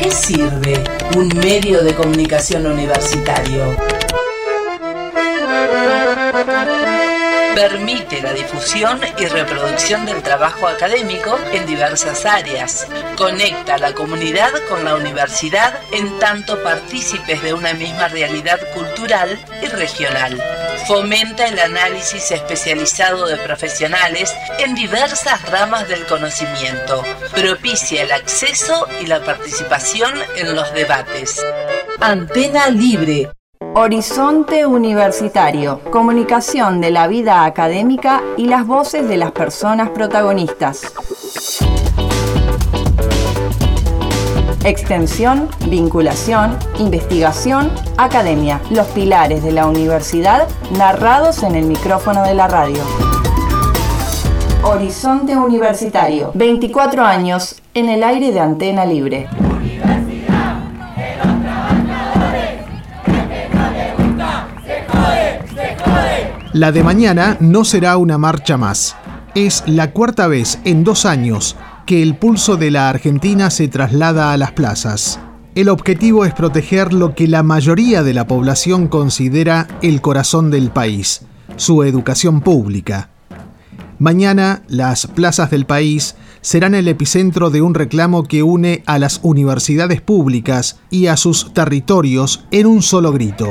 qué sirve un medio de comunicación universitario? Permite la difusión y reproducción del trabajo académico en diversas áreas. Conecta a la comunidad con la universidad en tanto partícipes de una misma realidad cultural y regional. Fomenta el análisis especializado de profesionales en diversas ramas del conocimiento. Propicia el acceso y la participación en los debates. Antena Libre. Horizonte Universitario, comunicación de la vida académica y las voces de las personas protagonistas. Extensión, vinculación, investigación, academia, los pilares de la universidad narrados en el micrófono de la radio. Horizonte Universitario, 24 años en el aire de Antena Libre. La de mañana no será una marcha más. Es la cuarta vez en 2 años que el pulso de la Argentina se traslada a las plazas. El objetivo es proteger lo que la mayoría de la población considera el corazón del país, su educación pública. Mañana, las plazas del país serán el epicentro de un reclamo que une a las universidades públicas y a sus territorios en un solo grito.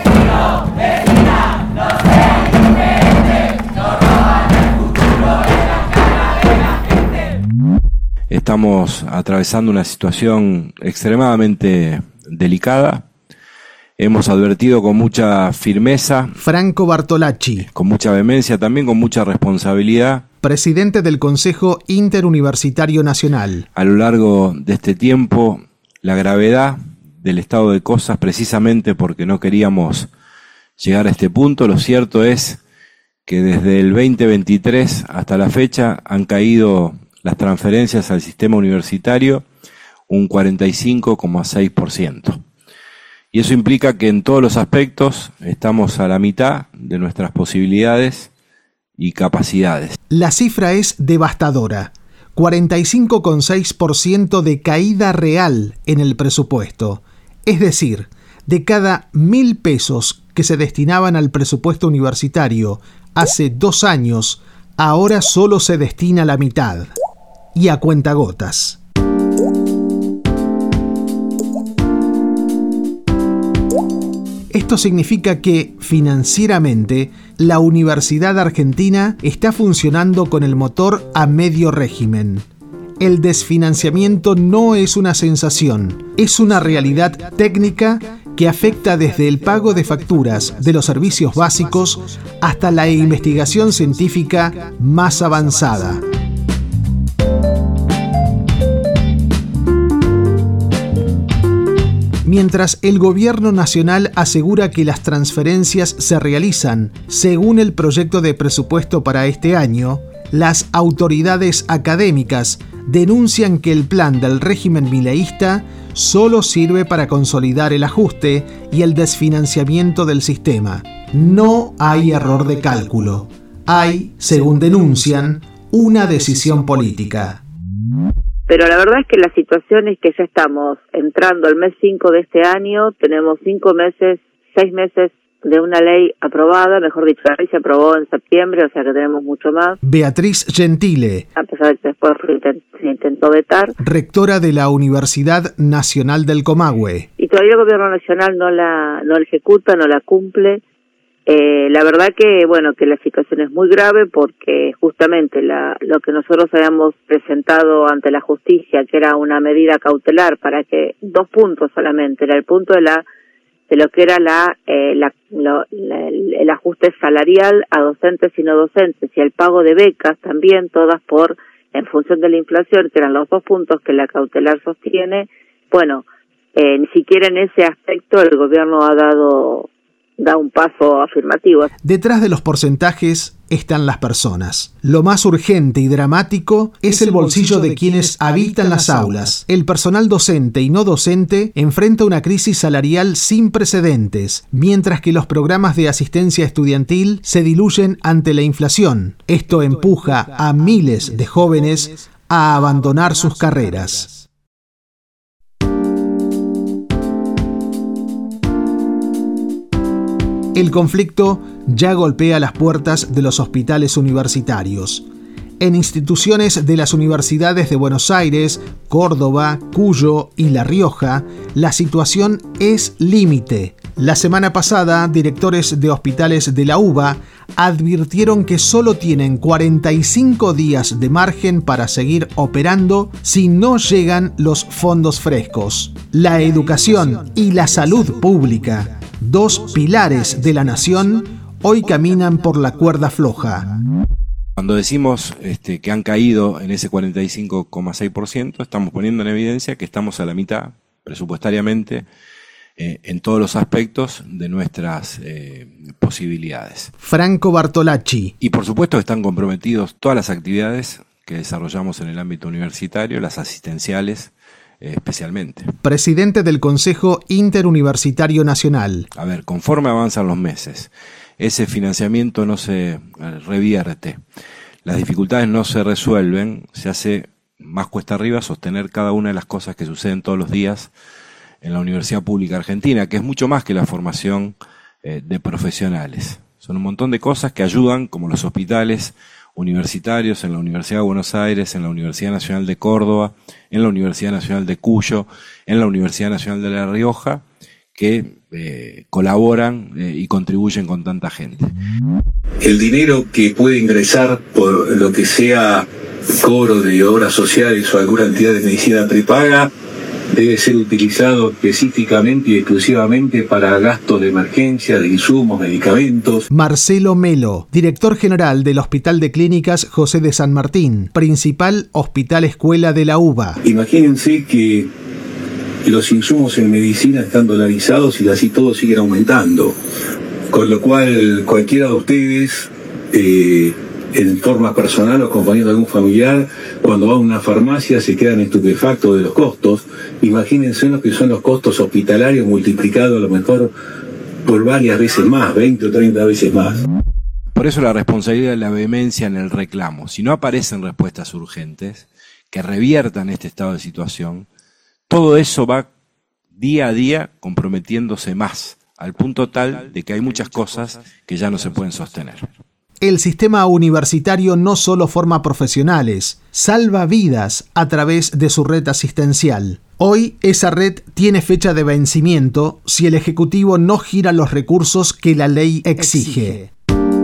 Estamos atravesando una situación extremadamente delicada. Hemos advertido con mucha firmeza. Franco Bartolacci. Con mucha vehemencia, también con mucha responsabilidad. Presidente del Consejo Interuniversitario Nacional. A lo largo de este tiempo, la gravedad del estado de cosas, precisamente porque no queríamos llegar a este punto. Lo cierto es que desde el 2023 hasta la fecha han caído las transferencias al sistema universitario un 45,6%. Y eso implica que en todos los aspectos estamos a la mitad de nuestras posibilidades y capacidades. La cifra es devastadora. 45,6% de caída real en el presupuesto. Es decir, de cada 1.000 pesos que se destinaban al presupuesto universitario hace 2 años, ahora solo se destina la mitad. Y a cuentagotas. Esto significa que, financieramente, la Universidad Argentina está funcionando con el motor a medio régimen. El desfinanciamiento no es una sensación, es una realidad técnica que afecta desde el pago de facturas de los servicios básicos hasta la investigación científica más avanzada. Mientras el gobierno nacional asegura que las transferencias se realizan según el proyecto de presupuesto para este año, las autoridades académicas denuncian que el plan del régimen mileísta solo sirve para consolidar el ajuste y el desfinanciamiento del sistema. No hay error de cálculo. Hay, según denuncian, una decisión política. Pero la verdad es que la situación es que ya estamos entrando al mes 5 de este año, tenemos 6 meses de una ley aprobada, mejor dicho, la ley se aprobó en septiembre, o sea que tenemos mucho más. Beatriz Gentile, a pesar de que después se intentó vetar, rectora de la Universidad Nacional del Comahue. Y todavía el gobierno nacional no la ejecuta, no la cumple. La verdad que, bueno, que la situación es muy grave porque justamente lo que nosotros habíamos presentado ante la justicia, que era una medida cautelar para que 2 puntos solamente, era el punto de lo que era el ajuste salarial a docentes y no docentes y el pago de becas también, todas en función de la inflación, que eran los 2 puntos que la cautelar sostiene. Bueno, ni siquiera en ese aspecto el gobierno da un paso afirmativo. Detrás de los porcentajes están las personas. Lo más urgente y dramático es el bolsillo de quienes habitan las aulas. El personal docente y no docente enfrenta una crisis salarial sin precedentes, mientras que los programas de asistencia estudiantil se diluyen ante la inflación. Esto empuja a miles de jóvenes a abandonar sus carreras. El conflicto ya golpea las puertas de los hospitales universitarios. En instituciones de las universidades de Buenos Aires, Córdoba, Cuyo y La Rioja, la situación es límite. La semana pasada, directores de hospitales de la UBA advirtieron que solo tienen 45 días de margen para seguir operando si no llegan los fondos frescos. La educación y la salud pública, dos pilares de la nación, hoy caminan por la cuerda floja. Cuando decimos que han caído en ese 45,6%, estamos poniendo en evidencia que estamos a la mitad, presupuestariamente, en todos los aspectos de nuestras posibilidades. Franco Bartolacci. Y por supuesto que están comprometidos todas las actividades que desarrollamos en el ámbito universitario, las asistenciales especialmente. Presidente del Consejo Interuniversitario Nacional. A ver, conforme avanzan los meses, ese financiamiento no se revierte, las dificultades no se resuelven, se hace más cuesta arriba sostener cada una de las cosas que suceden todos los días en la Universidad Pública Argentina, que es mucho más que la formación de profesionales. Son un montón de cosas que ayudan, como los hospitales universitarios en la Universidad de Buenos Aires, en la Universidad Nacional de Córdoba, en la Universidad Nacional de Cuyo, en la Universidad Nacional de La Rioja, que colaboran y contribuyen con tanta gente. El dinero que puede ingresar por lo que sea cobro de obras sociales o alguna entidad de medicina prepaga debe ser utilizado específicamente y exclusivamente para gastos de emergencia, de insumos, medicamentos. Marcelo Melo, director general del Hospital de Clínicas José de San Martín, principal hospital escuela de la UBA. Imagínense que los insumos en medicina están dolarizados y así todo sigue aumentando. Con lo cual, cualquiera de ustedes, en forma personal o acompañando a algún familiar, cuando va a una farmacia se quedan estupefactos de los costos. Imagínense lo que son los costos hospitalarios multiplicados a lo mejor por varias veces más, 20 o 30 veces más. Por eso la responsabilidad de la vehemencia en el reclamo. Si no aparecen respuestas urgentes que reviertan este estado de situación, todo eso va día a día comprometiéndose más, al punto tal de que hay muchas cosas que ya no se pueden sostener. El sistema universitario no solo forma profesionales, salva vidas a través de su red asistencial. Hoy esa red tiene fecha de vencimiento si el Ejecutivo no gira los recursos que la ley exige.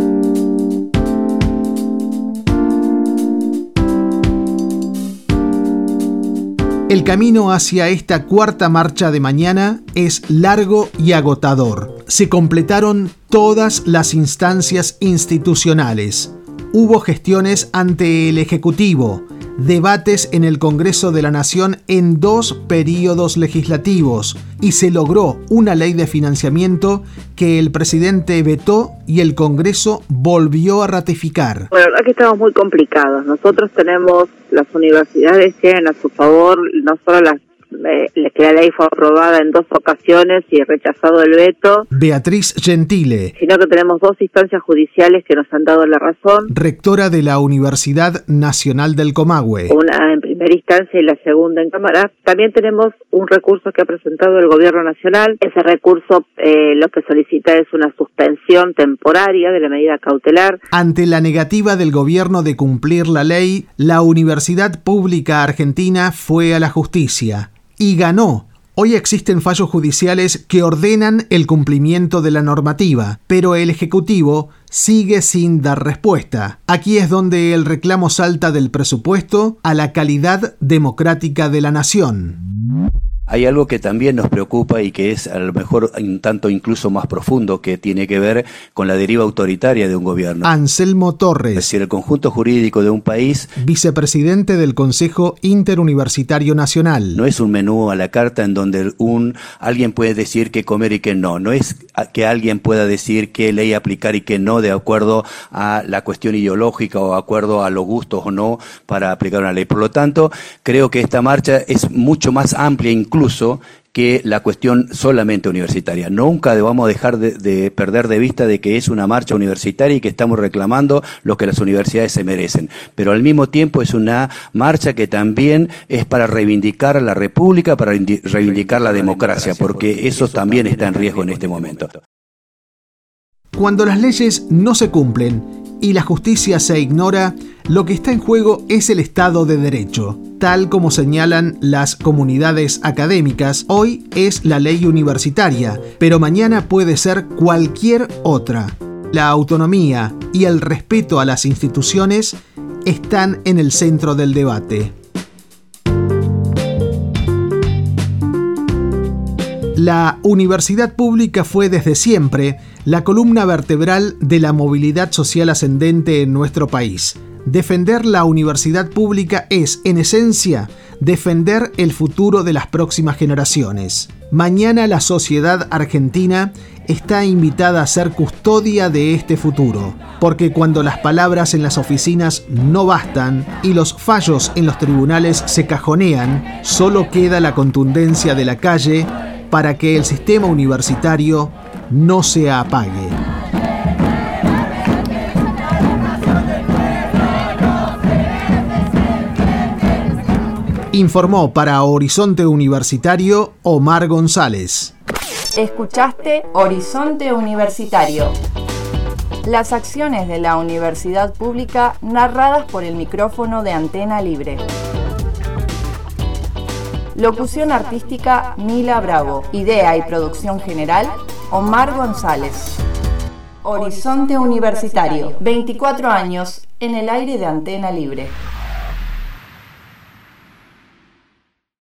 El camino hacia esta cuarta marcha de mañana es largo y agotador. Se completaron todas las instancias institucionales. Hubo gestiones ante el Ejecutivo, debates en el Congreso de la Nación en 2 períodos legislativos y se logró una ley de financiamiento que el presidente vetó y el Congreso volvió a ratificar. Bueno, la verdad que estamos muy complicados. Nosotros tenemos, las universidades tienen a su favor no solo que la ley fue aprobada en 2 ocasiones y rechazado el veto. Beatriz Gentile, Sino que tenemos 2 instancias judiciales que nos han dado la razón. rectora de la Universidad Nacional del Comahue. Una en primera instancia y la segunda en Cámara. También tenemos un recurso que ha presentado el Gobierno Nacional. Ese recurso lo que solicita es una suspensión temporaria de la medida cautelar. Ante la negativa del gobierno de cumplir la ley, la Universidad Pública Argentina fue a la justicia y ganó. Hoy existen fallos judiciales que ordenan el cumplimiento de la normativa, pero el Ejecutivo sigue sin dar respuesta. Aquí es donde el reclamo salta del presupuesto a la calidad democrática de la nación. Hay algo que también nos preocupa y que es a lo mejor un tanto incluso más profundo, que tiene que ver con la deriva autoritaria de un gobierno. Anselmo Torres, Es decir, el conjunto jurídico de un país vicepresidente del Consejo Interuniversitario Nacional. no es un menú a la carta en donde alguien puede decir qué comer y qué no. No es que alguien pueda decir qué ley aplicar y qué no de acuerdo a la cuestión ideológica o de acuerdo a los gustos o no para aplicar una ley. Por lo tanto, creo que esta marcha es mucho más amplia incluso que la cuestión solamente universitaria. Nunca debamos dejar de perder de vista de que es una marcha universitaria y que estamos reclamando lo que las universidades se merecen. Pero al mismo tiempo es una marcha que también es para reivindicar la República, para reivindicar la democracia, porque eso también está en riesgo en este momento. Cuando las leyes no se cumplen y la justicia se ignora, lo que está en juego es el Estado de Derecho. Tal como señalan las comunidades académicas, hoy es la ley universitaria, pero mañana puede ser cualquier otra. La autonomía y el respeto a las instituciones están en el centro del debate. La universidad pública fue desde siempre la columna vertebral de la movilidad social ascendente en nuestro país. Defender la universidad pública es, en esencia, defender el futuro de las próximas generaciones. Mañana la sociedad argentina está invitada a ser custodia de este futuro, porque cuando las palabras en las oficinas no bastan y los fallos en los tribunales se cajonean, solo queda la contundencia de la calle para que el sistema universitario no se apague. Informó para Horizonte Universitario Omar González. Escuchaste Horizonte Universitario. Las acciones de la universidad pública narradas por el micrófono de Antena Libre. Locución artística Mila Bravo. Idea y producción general Omar González. Horizonte Universitario. 24 años en el aire de Antena Libre.